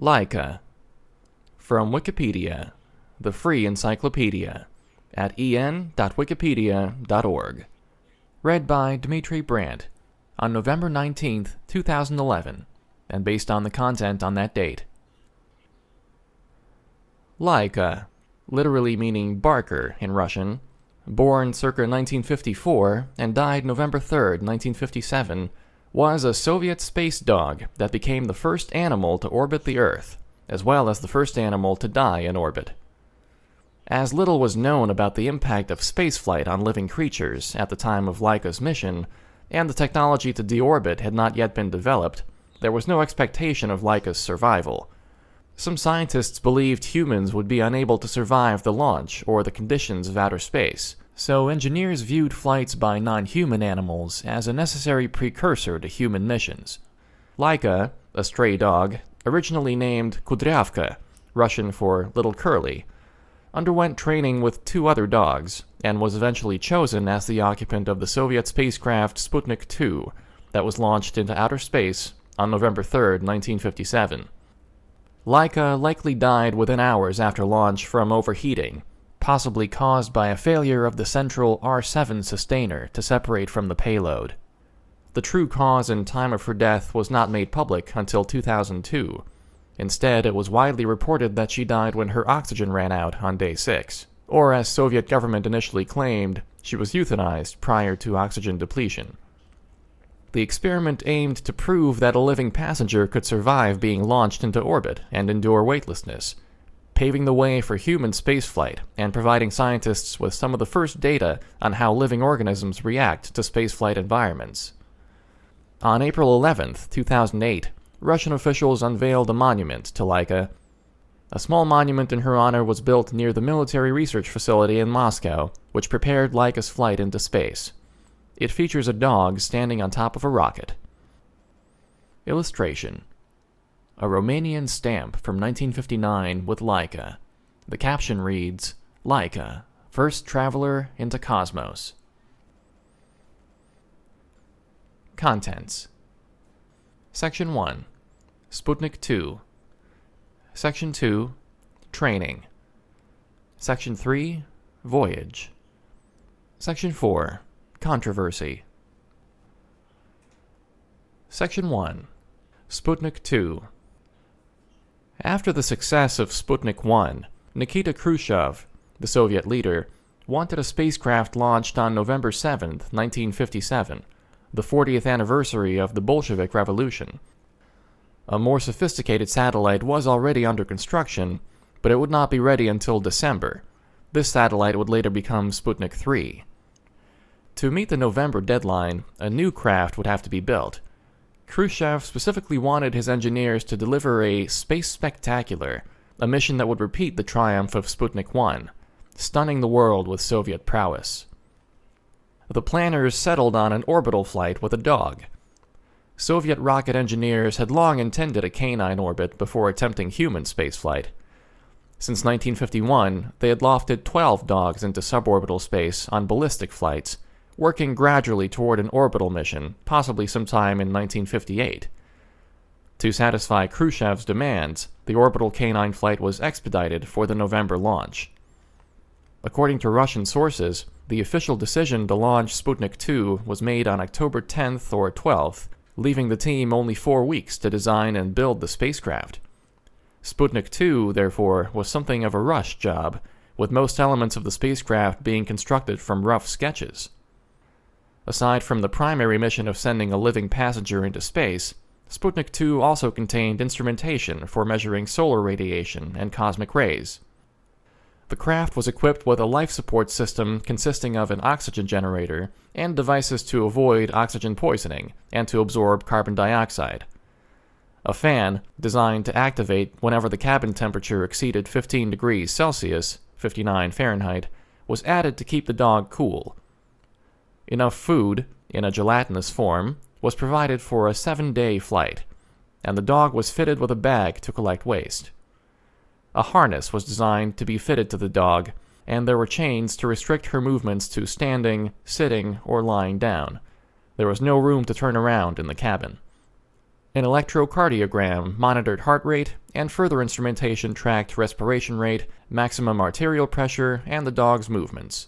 Laika. From Wikipedia, the free encyclopedia, at en.wikipedia.org. Read by Dimitri Brandt on November 19, 2011, and based on the content on that date. Laika, literally meaning barker in Russian, born circa 1954 and died November 3, 1957, was a Soviet space dog that became the first animal to orbit the Earth, as well as the first animal to die in orbit. As little was known about the impact of spaceflight on living creatures at the time of Laika's mission, and the technology to deorbit had not yet been developed, there was no expectation of Laika's survival. Some scientists believed humans would be unable to survive the launch or the conditions of outer space, so engineers viewed flights by non-human animals as a necessary precursor to human missions. Laika, a stray dog, originally named Kudryavka, Russian for Little Curly, underwent training with two other dogs, and was eventually chosen as the occupant of the Soviet spacecraft Sputnik 2 that was launched into outer space on November 3, 1957. Laika likely died within hours after launch from overheating, possibly caused by a failure of the central R7 sustainer to separate from the payload. The true cause and time of her death was not made public until 2002. Instead, it was widely reported that she died when her oxygen ran out on day 6, or as Soviet government initially claimed, she was euthanized prior to oxygen depletion. The experiment aimed to prove that a living passenger could survive being launched into orbit and endure weightlessness, paving the way for human spaceflight and providing scientists with some of the first data on how living organisms react to spaceflight environments. On April 11, 2008, Russian officials unveiled a monument to Laika. A small monument in her honor was built near the military research facility in Moscow, which prepared Laika's flight into space. It features a dog standing on top of a rocket. Illustration: a Romanian stamp from 1959 with Laika. The caption reads, "Laika, first traveler into cosmos." Contents. Section 1. Sputnik 2. Section 2. Training. Section 3. Voyage. Section 4. Controversy. Section 1. Sputnik 2. After the success of Sputnik 1, Nikita Khrushchev, the Soviet leader, wanted a spacecraft launched on November 7, 1957, the 40th anniversary of the Bolshevik Revolution. A more sophisticated satellite was already under construction, but it would not be ready until December. This satellite would later become Sputnik 3. To meet the November deadline, a new craft would have to be built. Khrushchev specifically wanted his engineers to deliver a space spectacular, a mission that would repeat the triumph of Sputnik 1, stunning the world with Soviet prowess. The planners settled on an orbital flight with a dog. Soviet rocket engineers had long intended a canine orbit before attempting human spaceflight. Since 1951, they had lofted 12 dogs into suborbital space on ballistic flights, working gradually toward an orbital mission, possibly sometime in 1958. To satisfy Khrushchev's demands, the orbital canine flight was expedited for the November launch. According to Russian sources, the official decision to launch Sputnik 2 was made on October 10th or 12th, leaving the team only 4 weeks to design and build the spacecraft. Sputnik 2, therefore, was something of a rush job, with most elements of the spacecraft being constructed from rough sketches. Aside from the primary mission of sending a living passenger into space, Sputnik 2 also contained instrumentation for measuring solar radiation and cosmic rays. The craft was equipped with a life support system consisting of an oxygen generator and devices to avoid oxygen poisoning and to absorb carbon dioxide. A fan, designed to activate whenever the cabin temperature exceeded 15 degrees Celsius, 59 Fahrenheit, was added to keep the dog cool. Enough food, in a gelatinous form, was provided for a 7-day flight, and the dog was fitted with a bag to collect waste. A harness was designed to be fitted to the dog, and there were chains to restrict her movements to standing, sitting, or lying down. There was no room to turn around in the cabin. An electrocardiogram monitored heart rate, and further instrumentation tracked respiration rate, maximum arterial pressure, and the dog's movements.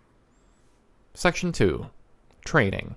Section 2. Training.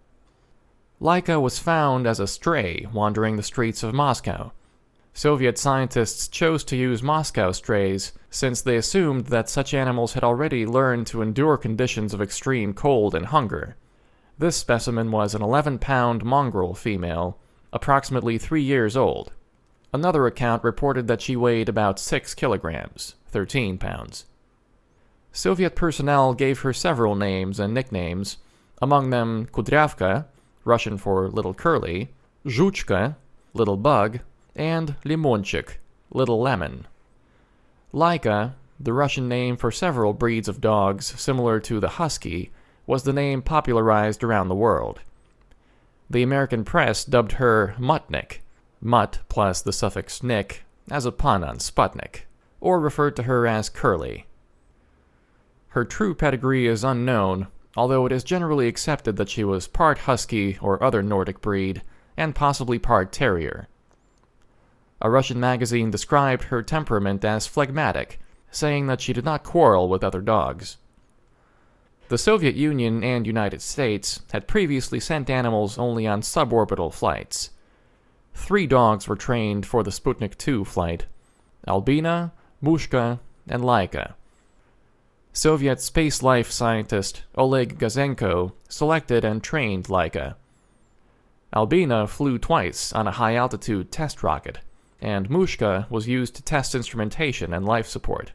Laika was found as a stray wandering the streets of Moscow. Soviet scientists chose to use Moscow strays since they assumed that such animals had already learned to endure conditions of extreme cold and hunger. This specimen was an 11-pound mongrel female, approximately 3 years old. Another account reported that she weighed about 6 kilograms, 13 pounds. Soviet personnel gave her several names and nicknames, among them Kudryavka, Russian for Little Curly, Zhuchka, Little Bug, and Limonchik, Little Lemon. Laika, the Russian name for several breeds of dogs similar to the husky, was the name popularized around the world. The American press dubbed her Mutnik, Mutt plus the suffix nik, as a pun on Sputnik, or referred to her as Curly. Her true pedigree is unknown, although it is generally accepted that she was part husky or other Nordic breed, and possibly part terrier. A Russian magazine described her temperament as phlegmatic, saying that she did not quarrel with other dogs. The Soviet Union and United States had previously sent animals only on suborbital flights. 3 dogs were trained for the Sputnik 2 flight: Albina, Mushka, and Laika. Soviet space life scientist Oleg Gazenko selected and trained Laika. Albina flew twice on a high-altitude test rocket, and Mushka was used to test instrumentation and life support.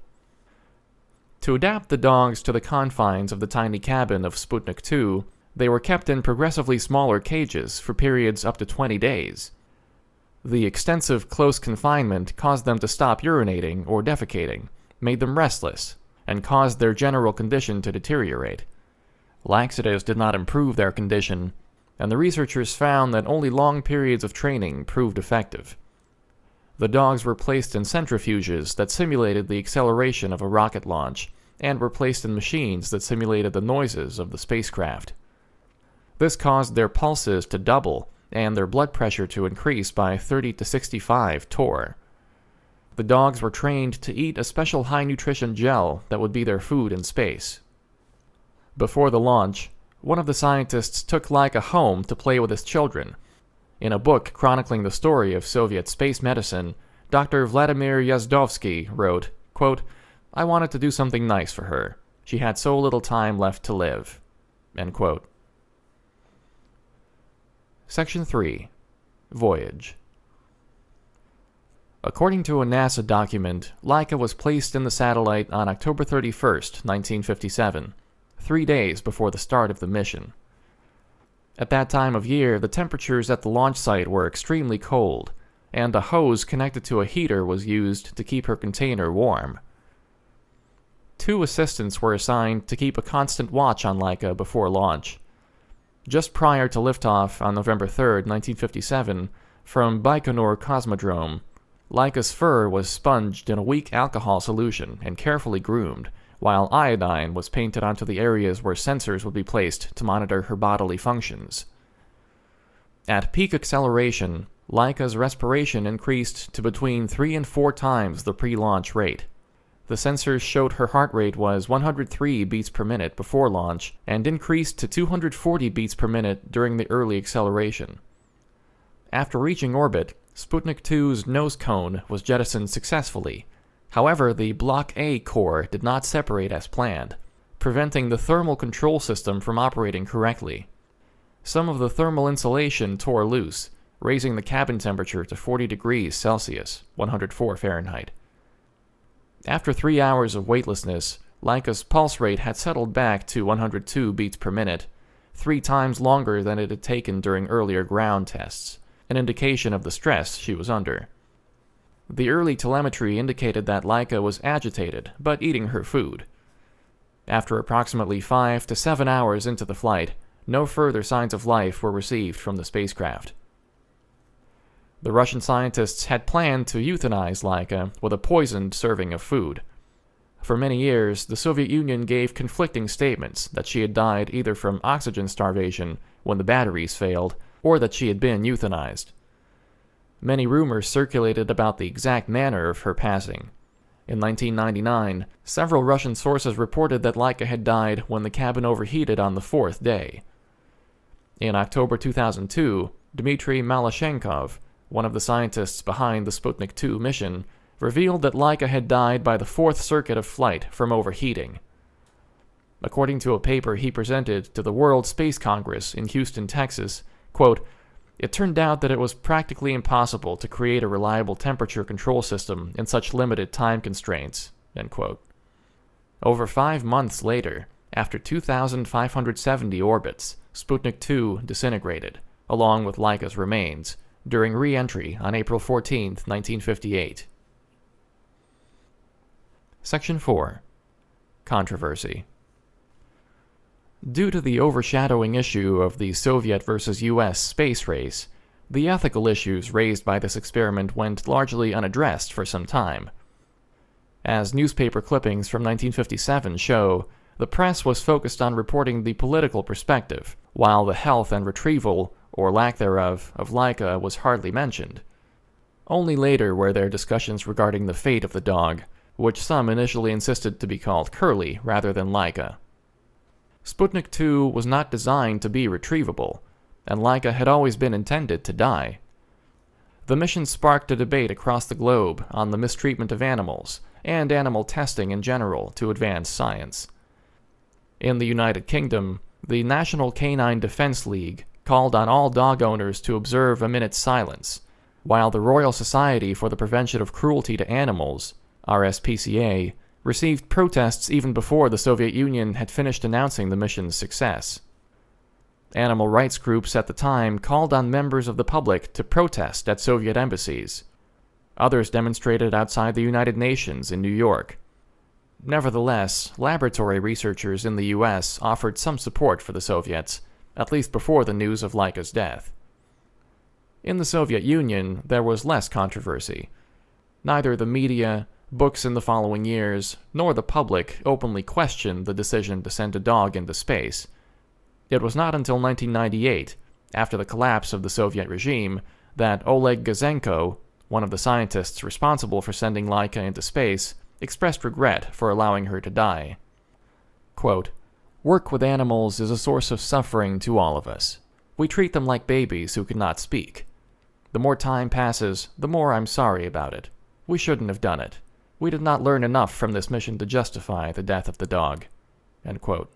To adapt the dogs to the confines of the tiny cabin of Sputnik 2, they were kept in progressively smaller cages for periods up to 20 days. The extensive close confinement caused them to stop urinating or defecating, made them restless, and caused their general condition to deteriorate. Laxatives did not improve their condition, and the researchers found that only long periods of training proved effective. The dogs were placed in centrifuges that simulated the acceleration of a rocket launch, and were placed in machines that simulated the noises of the spacecraft. This caused their pulses to double, and their blood pressure to increase by 30 to 65 torr. The dogs were trained to eat a special high-nutrition gel that would be their food in space. Before the launch, one of the scientists took Laika home to play with his children. In a book chronicling the story of Soviet space medicine, Dr. Vladimir Yazdovsky wrote, quote, "I wanted to do something nice for her. She had so little time left to live." End quote. Section 3. Voyage. According to a NASA document, Laika was placed in the satellite on October 31st, 1957, 3 days before the start of the mission. At that time of year, the temperatures at the launch site were extremely cold, and a hose connected to a heater was used to keep her container warm. 2 assistants were assigned to keep a constant watch on Laika before launch. Just prior to liftoff on November 3rd, 1957, from Baikonur Cosmodrome, Laika's fur was sponged in a weak alcohol solution and carefully groomed, while iodine was painted onto the areas where sensors would be placed to monitor her bodily functions. At peak acceleration, Laika's respiration increased to between 3 and 4 times the pre-launch rate. The sensors showed her heart rate was 103 beats per minute before launch and increased to 240 beats per minute during the early acceleration. After reaching orbit, Sputnik 2's nose cone was jettisoned successfully. However, the Block A core did not separate as planned, preventing the thermal control system from operating correctly. Some of the thermal insulation tore loose, raising the cabin temperature to 40 degrees Celsius, 104 Fahrenheit. After 3 hours of weightlessness, Laika's pulse rate had settled back to 102 beats per minute, 3 times longer than it had taken during earlier ground tests, an indication of the stress she was under. The early telemetry indicated that Laika was agitated, but eating her food. After approximately 5 to 7 hours into the flight, no further signs of life were received from the spacecraft. The Russian scientists had planned to euthanize Laika with a poisoned serving of food. For many years, the Soviet Union gave conflicting statements that she had died either from oxygen starvation when the batteries failed, or that she had been euthanized. Many rumors circulated about the exact manner of her passing. In 1999, several Russian sources reported that Laika had died when the cabin overheated on the fourth day. In October 2002, Dmitry Malyshenkov, one of the scientists behind the Sputnik 2 mission, revealed that Laika had died by the fourth circuit of flight from overheating. According to a paper he presented to the World Space Congress in Houston, Texas, quote, "It turned out that it was practically impossible to create a reliable temperature control system in such limited time constraints." End quote. Over 5 months later, after 2,570 orbits, Sputnik 2 disintegrated, along with Laika's remains, during re-entry on April 14, 1958. Section 4. Controversy. Due to the overshadowing issue of the Soviet versus US space race, the ethical issues raised by this experiment went largely unaddressed for some time. As newspaper clippings from 1957 show, the press was focused on reporting the political perspective, while the health and retrieval, or lack thereof, of Laika was hardly mentioned. Only later were there discussions regarding the fate of the dog, which some initially insisted to be called Curly rather than Laika. Sputnik 2 was not designed to be retrievable, and Laika had always been intended to die. The mission sparked a debate across the globe on the mistreatment of animals, and animal testing in general to advance science. In the United Kingdom, the National Canine Defense League called on all dog owners to observe a minute's silence, while the Royal Society for the Prevention of Cruelty to Animals, RSPCA, received protests even before the Soviet Union had finished announcing the mission's success. Animal rights groups at the time called on members of the public to protest at Soviet embassies. Others demonstrated outside the United Nations in New York. Nevertheless, laboratory researchers in the US offered some support for the Soviets, at least before the news of Laika's death. In the Soviet Union, there was less controversy. Neither the media, books in the following years, nor the public openly questioned the decision to send a dog into space. It was not until 1998, after the collapse of the Soviet regime, that Oleg Gazenko, one of the scientists responsible for sending Laika into space, expressed regret for allowing her to die. Quote, "Work with animals is a source of suffering to all of us. We treat them like babies who cannot speak. The more time passes, the more I'm sorry about it. We shouldn't have done it. We did not learn enough from this mission to justify the death of the dog." End quote.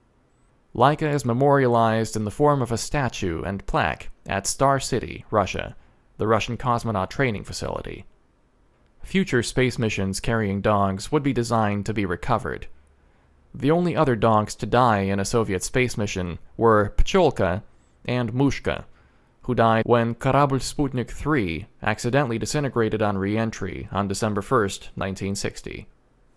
Laika is memorialized in the form of a statue and plaque at Star City, Russia, the Russian cosmonaut training facility. Future space missions carrying dogs would be designed to be recovered. The only other dogs to die in a Soviet space mission were Pcholka and Mushka, who died when Kорабль Sputnik 3 accidentally disintegrated on re-entry on December 1, 1960.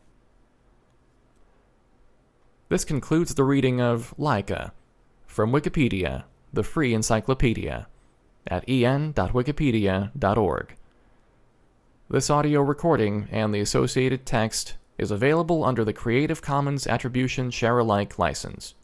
This concludes the reading of Laika from Wikipedia, the free encyclopedia, at en.wikipedia.org. This audio recording and the associated text is available under the Creative Commons Attribution Share-alike license.